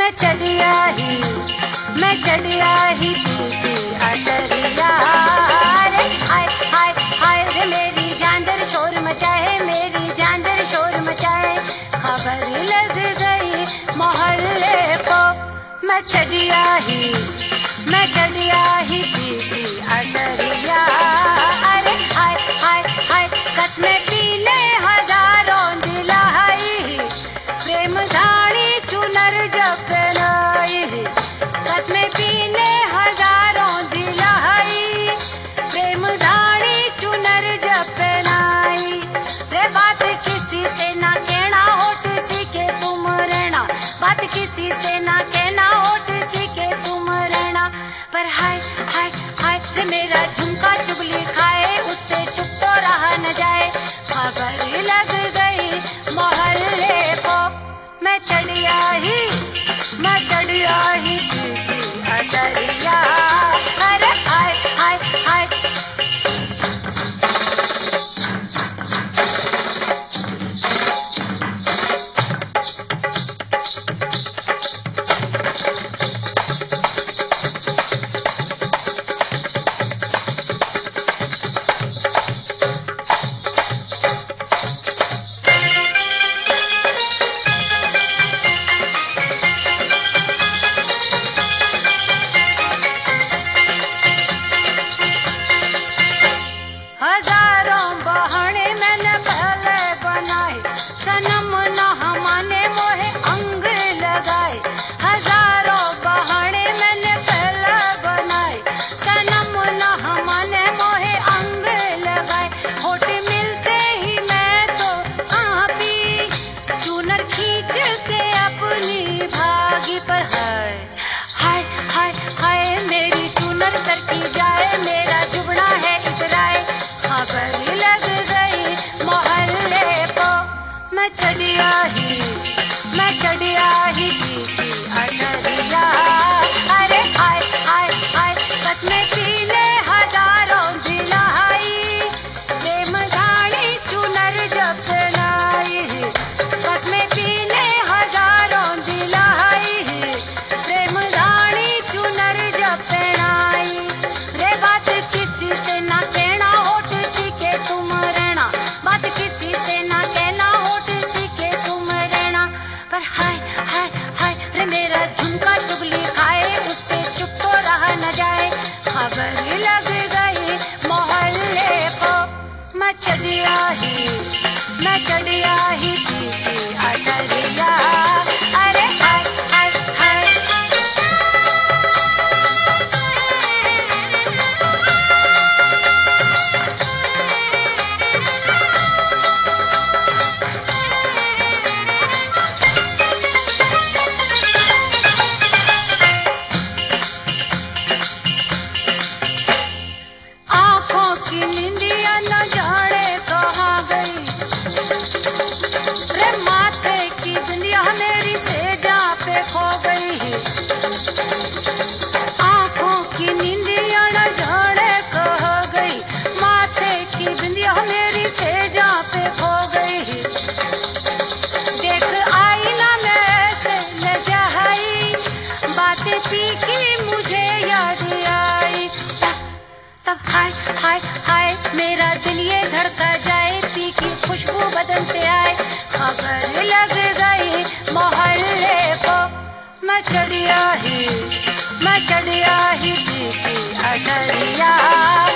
मैं चढ़िया ही पीती अटरिया। अरे हाय हाय हाय रे मेरी झांझर शोर मचाए, मेरी झांझर शोर मचाए। खबर लग गई मोहल्ले को, मैं चढ़िया ही पीती अटरिया। अरे हाय हाय हाय कसमें पीने हजारों दिलाई, प्रेम धानी चुनर जपनाई। कसमें पीने हजारों दिलाई, प्रेम धानी चुनर जपनाई। रे बात किसी से ना कहना, होठ सीखे तुम रहना। बात किसी से ना कहना, होठ सीखे तुम रहना। पर हाय हाय हाय रे मेरा झुमका चुगली खाए, उससे चुप तो रहा न जाए। खबर लग गई मोहल्ले को, मैं चढ़िया ही पीती अटरिया। अरे हाय हाय हाय पर हाय हाय हाय हाय मेरी चुनर सर की जाए, मेरा जुबड़ा है इतराए। खबर लग गई मोहल्ले को, मैं चढ़िया ही पीती अटरिया। अरे हाय हाय हाय कसमें पीने हजारों दिलाई, प्रेम धानी चुनर जपनाई। कसमें पीने हजारों दिलाई, प्रेम धानी चुनर जपनाई। रे बात किसी से ना कहना, होठ सीखे तुम रहना। बात किसी से ना कहना, होठ सीखे तुम रहना। पर हाय हाय हाय रे मेरा झुमका चुगली खाए, उससे चुप तो रहा न जाए। खबर लग गई मोहल्ले को, मैं चढ़िया ही पीती अटरिया। अरे हाय हाय हाय आँखों की निंदिया न जाने कहाँ गई, रे माथे की दुनिया मेरी सेजा पे खो गई। आँखों की निंदिया न जाने कहाँ गई, माथे की दुनिया मेरी सेजा पे खो गई। देख आईना में ऐसे लजाई, बातें फीकी मुझे याद आई। तब हाय हाय हाय मेरा दिल ये धड़का जाए, तीखी खुशबू बदन से आए। खबर लग गई मोहल्ले को, मैं चढ़िया ही पीती अटरिया।